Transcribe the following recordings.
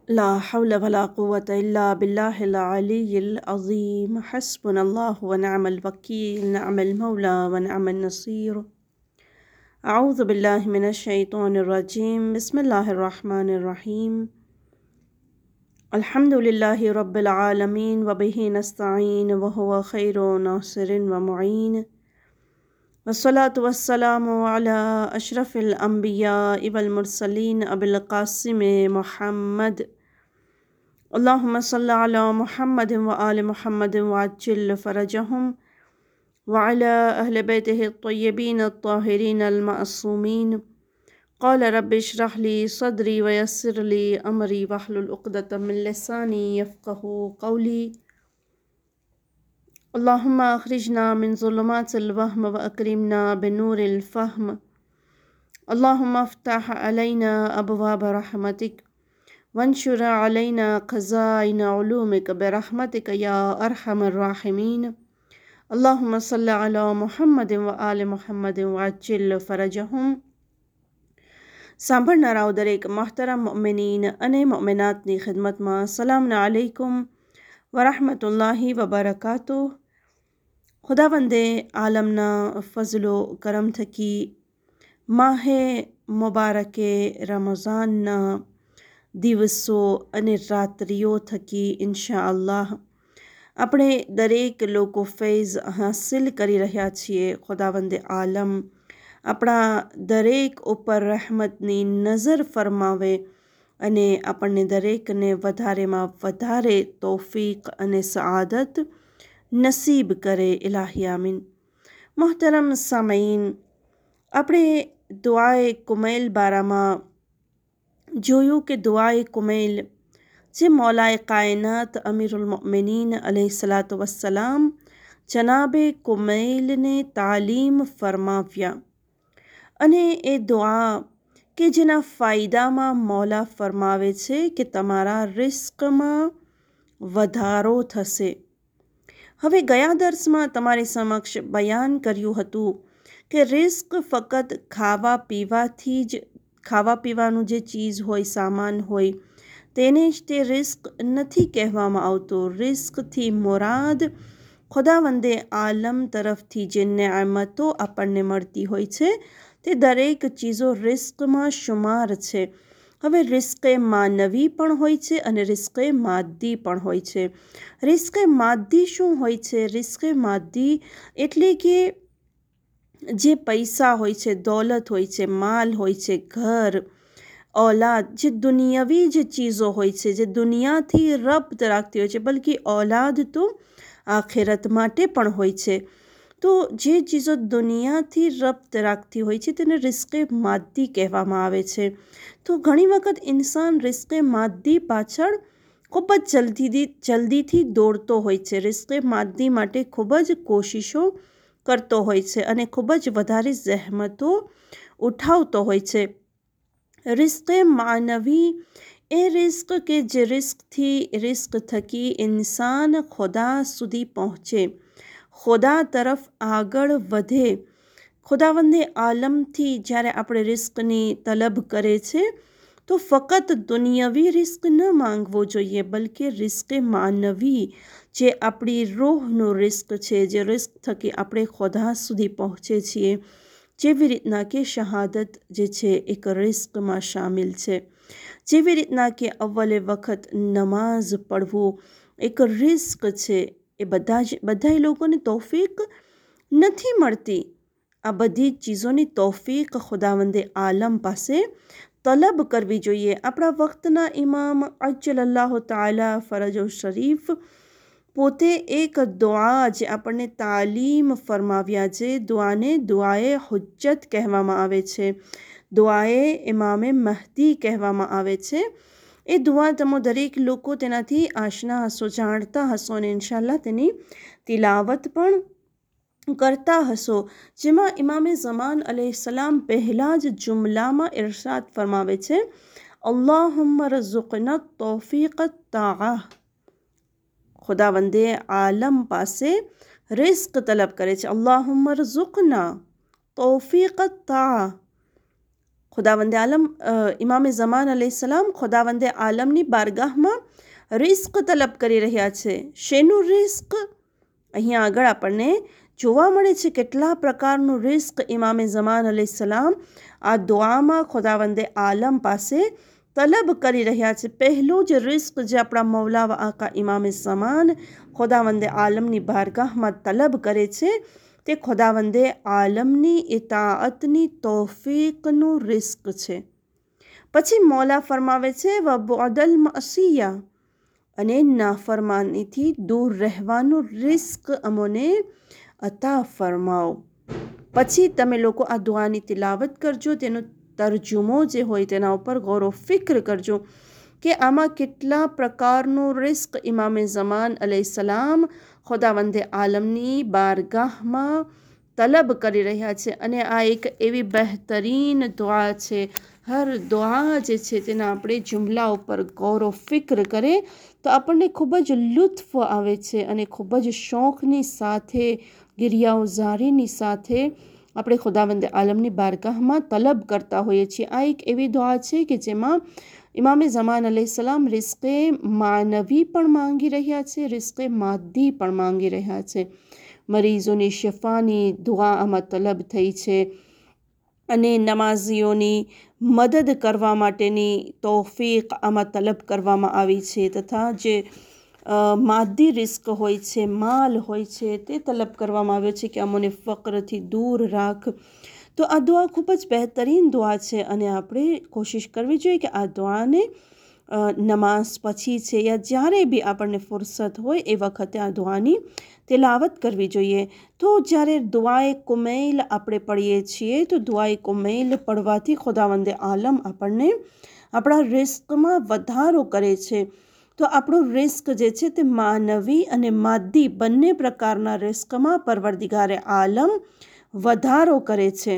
ला हौल वला कुव्वत इल्ला बिल्लाहिल अलिय्यिल अज़ीम हस्बुनल्लाहु व निअमल वकील निअमल मौला व निअमन नसीर। अऊज़ु बिल्लाहि मिनश शैतानिर रजीम बिस्मिल्लाहिर रहमानिर रहीम। अल्हम्दुलिल्लाहि रब्बिल आलमीन व बिही नस्तईन व हुवा खैरु नासिरिन व मुईन। वस्सलातु वस्सलामु अला अशरफिल अंबिया वल मुरसलीन अबिल कासिम मुहम्मद। अल्लाहुम्मा सल्लि अला मुहम्मद व आलि मुहम्मद व अज्जिल फरजहुम व अला अहले बैतिहि अत्तय्यबीन अत्ताहिरीन अल-मअसूमीन। क़ाल रब्बि इश्रह ली सदरी व यस्सिर ली अमरी वहलुल उक़दतम मिन लिसानी यफ़क़हू क़ौली। अल्लाहुम्मा अख़रिजना मिन ज़ुलुमातिल वहम व अकरिमना बिनूरिल फ़हम। अल्लाहुम्मा अफ़्तह अलैना अबवाब रहमतिक वंशुर अलैना ख़ज़ाइन उलूमिक बिरहमतिक या अरहमर राहिमीन। अल्लाहुम्मा सल्लि अला मुहम्मद व आलि मुहम्मद व अज्जिल फरजहुम। સાંભળનારાઓ દરેક મહતરમ મુમિનીન અને મુમિનાતની ખિદમતમાં સલામ અલૈકુમ વરહમતુલ્લાહિ વબરકાતુહ। ખુદાવંદે આલમના ફઝલો કરમ થકી માહે મુબારકે રમઝાનના દિવસો અને રાત્રિઓ થકી ઇન્શા અલ્લાહ આપણે દરેક લોકો ફૈઝ હાસિલ કરી રહ્યા છીએ। ખુદાવંદે આલમ આપણા દરેક ઉપર રહેમતની નજર ફરમાવે અને આપણને દરેકને વધારેમાં વધારે તૌફીક અને સઆદત નસીબ કરે ઇલાહી આમીન। મોહતરમ સામઈન, આપણે દુઆએ કુમૈલ બારામાં જોયું કે દુઆએ કુમૈલ જે મૌલાએ કાયનાત અમીરુલ મુઅમિનીન अलैहिस्सलातु वस्सलाમ જનાબે કુમૈલને તાલીમ ફરમાવ્યા અને એ દુઆ કે જેના ફાયદામાં મૌલા ફરમાવે છે કે તમારા રિસ્કમાં વધારો થશે। હવે ગયા દર્સમાં તમારી સમક્ષ બયાન કર્યું હતું કે રિસ્ક ફક્ત ખાવા પીવાનું જે ચીજ હોય, સામાન હોય, તેને જ તે રિસ્ક નથી કહેવામાં આવતો। રિસ્કથી મુરાદ ખુદાવંદે આલમ તરફથી જે નેમતો આપણને મળતી હોય છે તે દરેક ચીજો રિસ્કમાં શુમાર છે। હવે રિસ્કે માનવી પણ હોય છે અને રિસ્કે માદી પણ હોય છે। રિસ્કે માદી શું હોય છે? રિસ્કે માદી એટલે કે જે પૈસા હોય છે, દોલત હોય છે, માલ હોય છે, ઘર, औलाद, જે દુનિયાવી જે ચીજો હોય છે, જે દુનિયાથી રબ્ત રાખતી હોય છે, બલ્કિ औलाद તો આખિરત માટે પણ હોય છે। તો જે ચીજો દુનિયાથી રબ્ત રાખતી હોય છે તેને રિસ્કે માદી કહેવામાં આવે છે। તો ઘણી વખત ઇન્સાન રિસ્કે માદી પાછળ ખૂબ જ જલ્દીથી દોડતો હોય છે, રિસ્કે માદી માટે ખૂબ જ કોશિશો કરતો હોય છે અને ખૂબ જ વધારે જહેમતો ઉઠાવતો હોય છે। રિસ્કે માનવી એ રિસ્ક કે જે રિસ્ક થકી ઇન્સાન ખુદા સુધી પહોંચે, ખુદા તરફ આગળ વધે। ખુદાવંદે આલમથી જ્યારે આપણે રિસ્કની તલબ કરે છે તો ફક્ત દુનિયાવી રિસ્ક ન માંગવો જોઈએ, બલ્કિ રિસ્કે માનવી જે આપણી રૂહનું રિસ્ક છે, જે રિસ્ક થકી આપણે ખુદા સુધી પહોંચે છીએ, જેવી રીતના કે શહાદત જે છે એક રિસ્કમાં શામિલ છે, જેવી રીતના કે અવ્વલે વખત નમાઝ પઢવું એક રિસ્ક છે। એ બધા લોકોને તૌફીક નથી મળતી। આ બધી ચીજોની તૌફીક ખુદાવંદે આલમ પાસે તલબ કરવી જોઈએ। આપણા વખતના ઇમામ અજ્જલલ્લાહુ તાલા ફરજો શરીફ પોતે એક દુઆ જે આપણને તાલીમ ફરમાવ્યા છે, દુઆને દુઆએ હુજ્જત કહેવામાં આવે છે, દુઆએ ઇમામે મહદી કહેવામાં આવે છે। એ દુઆ તમે દરેક લોકો તેનાથી આશના હશો, જાણતા હશો અને ઇન્શાઅલ્લાહ તેની તિલાવત પણ કરતા હશો, જેમાં ઇમામે ઝમાન अलैहिस्सलाम પહેલા જ જુમલામાં ઇરશાદ ફરમાવે છે, અલ્લાહુમ્મા રઝુકના તૌફીક તાઆહ। ખુદાવંદે આલમ પાસે રિસ્ક તલબ કરે છે, અલ્લાહુમ્મા રઝુકના તૌફીક તાઆહ। ખુદાવંદે આલમ ઇમામે ઝમાન અલૈહિસ્સલામ ખુદાવંદે આલમની બારગાહમાં રિસ્ક તલબ કરી રહ્યા છે. શેનું રિસ્ક? અહીંયા આગળ આપણને જોવા મળે છે કેટલા પ્રકારનું રિસ્ક ઇમામે ઝમાન અલૈહિસ્સલામ આ દુઆમાં ખુદાવંદે આલમ પાસે તલબ કરી રહ્યા છે. પહેલું જ રિસ્ક જે આપણા મૌલા વ આકા ઇમામે ઝમાન ખુદાવંદે આલમની બારગાહમાં તલબ કરે છે તે ખુદાવંદે આલમની ઇતાઅતની તૌફીકનું રિસ્ક છે. પછી મૌલા ફરમાવે છે વ બુઅદલ મઅસિયા, અને નાફરમાનીથી દૂર રહેવાનું રિસ્ક અમોને અતા ફરમાવો. પછી તમે લોકો આ દુઆની તિલાવત કરજો, તેનો તરજુમો જે હોય તેના ઉપર ગૌર ફિક્ર કરજો કે આમાં કેટલા પ્રકારનું રિસ્ક ઇમામે ઝમાન અલૈહિસ્સલામ ખુદાવંદે આલમની બારગાહમાં તલબ કરી રહ્યા છે. અને આ એક એવી બહેતરીન દુઆ છે. હર દુઆ જે છે તેના આપણે જુમલા ઉપર ગૌર ફિક્ર કરે તો આપણને ખૂબ જ લુત્ફ આવે છે અને ખૂબ જ શોખની સાથે ગિરિયાઓઝારીની સાથે આપણે ખુદાવંદે આલમની બારગાહમાં તલબ કરતા હોઈએ છીએ. આ એક એવી દુઆ છે કે જેમાં ઇમામે ઝમાન અલૈહિસ્સલામ રિસ્કે માનવી પણ માંગી રહ્યા છે, રિસ્કે માદી પણ માંગી રહ્યા છે. મરીઝોની શિફાની દુઆ આમાં તલબ થઈ છે અને નમાઝીઓની મદદ કરવા માટેની તૌફીક આમાં તલબ કરવામાં આવી છે, તથા જે માદી રિસ્ક હોય છે, માલ હોય છે, તે તલબ કરવામાં આવ્યો છે કે અમોને ફક્રથી દૂર રાખ. તો આ દુઆ ખૂબ જ બહેતરીન દુઆ છે અને આપણે કોશિશ કરવી જોઈએ કે આ દુઆને નમાઝ પછી છે યા જ્યારે બી આપણને ફુરસત હોય એ વખતે આ દુઆની તિલાવત કરવી જોઈએ. તો જ્યારે દુઆએ કુમૈલ આપણે પઢીએ છીએ તો દુઆએ કુમૈલ પઢવાથી ખુદાવંદે આલમ આપણને આપણા રિસ્કમાં વધારો કરે છે. તો આપણું રિસ્ક જે છે તે માનવી અને માદી બંને પ્રકારના રિસ્કમાં પરવરદિગારે આલમ વધારો કરે છે.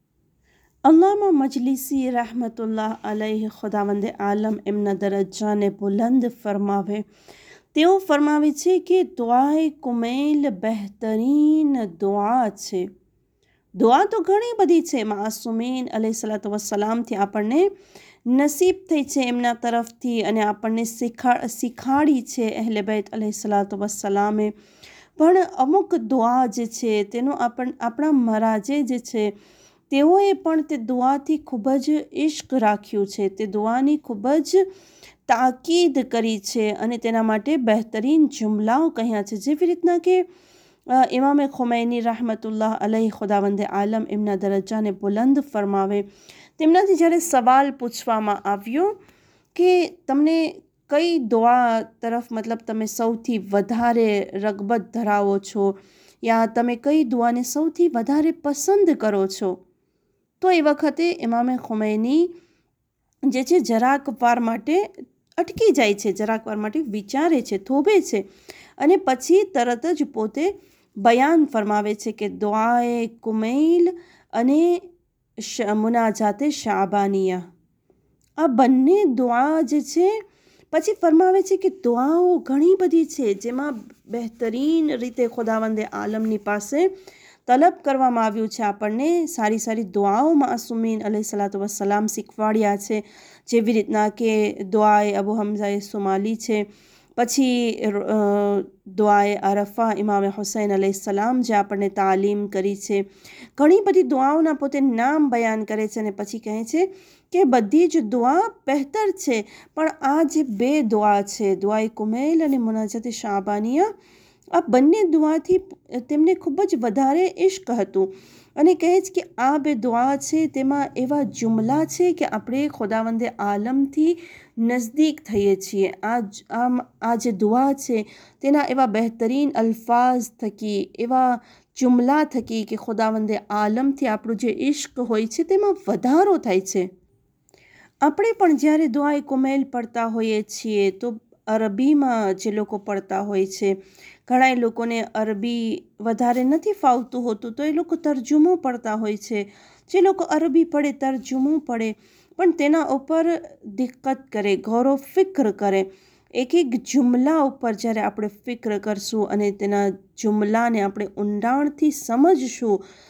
અલ્લામા મજલિસી રહમતુલ્લાહ અલૈહ ખુદાવંદે આલમ એમના દરજ્જાને બુલંદ ફરમાવે. તેઓ ફરમાવે છે કે દુઆએ કુમૈલ બહેતરીન દુઆ છે. દુઆ તો ઘણી બધી છે. માસુમીન અલૈહિસ્સલાતુ વસ્સલામથી આપણને નસીબ થઈ છે એમના તરફથી અને આપણને શીખાડી છે અહલે બેત અલૈહિસ્સલાતુ વસ્સલામે. પણ અમુક દુઆ જે છે તેનો આપણા મરાજે જે છે તેઓએ પણ તે દુઆથી ખૂબ જ ઇશ્ક રાખ્યું છે, તે દુઆની ખૂબ જ તાકીદ કરી છે અને તેના માટે બહેતરીન જુમલાઓ કહ્યા છે. જેવી રીતના કે ઇમામે ખુમૈની રહમતુલ્લાહ અલૈહ ખુદાવંદે આલમ એમના દરજ્જાને બુલંદ ફરમાવે, તેમનાથી જ્યારે સવાલ પૂછવામાં આવ્યો કે તમને કઈ દુઆ તરફ મતલબ તમે સૌથી વધારે રગબત ધરાવો છો યા તમે કઈ દુઆને સૌથી વધારે પસંદ કરો છો, તો એ વખતે ઇમામે ખુમૈની જે છે જરાક વાર માટે અટકી જાય છે, જરાક વાર માટે વિચારે છે, થોભે છે અને પછી તરત જ પોતે બયાન ફરમાવે છે કે દુઆએ કુમૈલ અને મુનાજાતે શાબાનિયા, આ બંને દુઆ જે છે પછી ફરમાવે છે કે દુઆઓ ઘણી બધી છે જેમાં બહેતરીન રીતે ખુદાવંદે આલમની પાસે તલબ કરવામાં આવ્યું છે. આપણને સારી સારી દુઆઓ માસુમીન અલૈહિસ્સલાતુ વસ્સલામ શીખવાડ્યા છે. જેવી રીતના કે દુઆએ અબુ હમઝાએ સુમાલી છે, પછી દુઆએ અરફા ઇમામે હુસૈન અલૈહિસ્સલામ જે આપણને તાલીમ કરી છે. ઘણી બધી દુઆઓના પોતે નામ બયાન કરે છે અને પછી કહે છે કે બધી જ દુઆ બહેતર છે, પણ આ જે બે દુઆ છે દુઆએ કુમૈલ અને મુનાજાતે શાબાનિયા, આ બંને દુઆથી તેમને ખૂબ જ વધારે ઇશ્ક હતું અને કહે છે કે આ બે દુઆ છે તેમાં એવા જુમલા છે કે આપણે ખુદાવંદે આલમથી નજદીક થઈએ છીએ. આ જે દુઆ છે તેના એવા બહેતરીન અલ્ફાઝ થકી, એવા જુમલા થકી કે ખુદાવંદે આલમથી આપણું જે ઇશ્ક હોય છે તેમાં વધારો થાય છે. આપણે પણ જ્યારે દુઆએ કુમૈલ પડતા હોઈએ છીએ તો અરબીમાં જે લોકો પડતા હોય છે, ઘણા લોકોને અરબી વધારે નથી ફાવતું હોતું તો એ લોકો તરજુમો પડતા હોય છે. જે લોકો અરબી પડે, તરજુમો પડે, પણ તેના ઉપર દિક્કત કરે, ગૌરવ ફિક્ર કરે. એક એક જુમલા ઉપર જ્યારે આપણે ફિક્ર કરશું અને તેના જુમલાને આપણે ઊંડાણથી સમજશું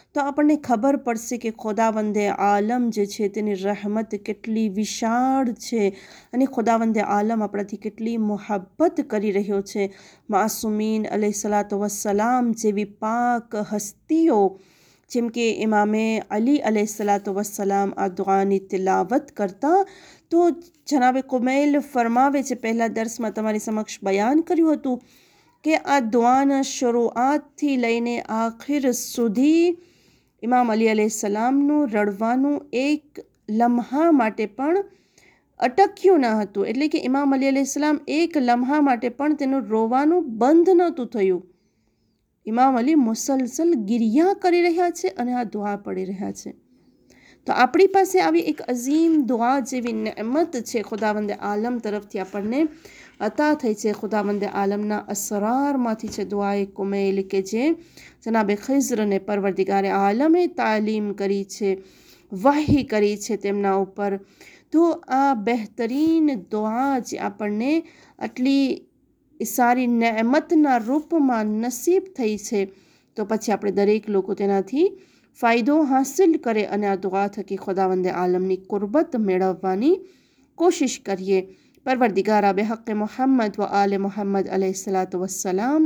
તો આપણને ખબર પડશે કે ખુદાવંદે આલમ જે છે તેની રહેમત કેટલી વિશાળ છે અને ખુદાવંદે આલમ આપણાથી કેટલી મુહબ્બત કરી રહ્યો છે. માસુમીન અલૈહિસ્સલાતુ વસ્સલામ જેવી પાક હસ્તીઓ જેમ કે ઇમામે અલી અલૈહિસ્સલાતુ વસ્સલામ આ દુઆની તિલાવત કરતા, તો જનાબે કુમૈલ ફરમાવે છે, પહેલા દર્સમાં તમારી સમક્ષ બયાન કર્યું હતું કે આ દુઆના શરૂઆતથી લઈને આખિર સુધી ઇમામ અલી અલૈહિસ્સલામનું રડવાનું એક લમ્હા માટે પણ અટક્યું ન હતું. એટલે કે ઇમામ અલી અલૈહિસ્સલામ એક લમ્હા માટે પણ તેનું રોવાનું બંધ નહોતું થયું. ઇમામ અલી મુસલસલ ગિરિયા કરી રહ્યા છે અને આ દુઆ પડી રહ્યા છે. તો આપણી પાસે આવી એક અઝીમ દુઆ જેવી નેમત છે ખુદાવંદે આલમ તરફથી આપણને અતા થઈ છે. ખુદાવંદે આલમના અસરારમાંથી છે દુઆએ કુમૈલ કે જે જનાબે ખિઝરને પરવરદિગારે આલમે તાલીમ કરી છે, વહી કરી છે તેમના ઉપર. તો આ બહેતરીન દુઆ જે આપણને આટલી સારી નેમતના રૂપમાં નસીબ થઈ છે, તો પછી આપણે દરેક લોકો તેનાથી ફાયદો હાસિલ કરે અને આ દુઆ થકી ખુદાવંદે આલમની કુરબત મેળવવાની કોશિશ કરીએ. પરવરદિગારા બેહક મુહમ્મદ વ આલે મુહમ્મદ અલૈહિસ્સલાતુ વસ્સલામ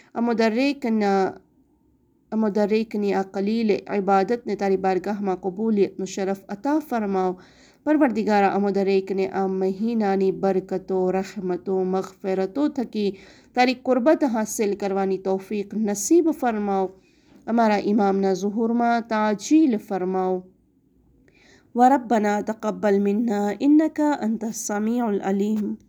અમુદરેકની આ કલીલ ઇબાદતને તારી બારગાહમાં કબૂલિયતનો શરફ અતા ફરમાવ. પરવરદિગારા અમુદરેકને આ મહિનાની બરકતો, રહમતો, મગફિરતો થકી તારી કુરબત હાસિલ કરવાની તૌફીક નસીબ ફરમાવ. અમારા ઇમામના ઝુહુરમાં તાજીલ ફરમાવ. وربنا تقبل منا إنك أنت السميع العليم.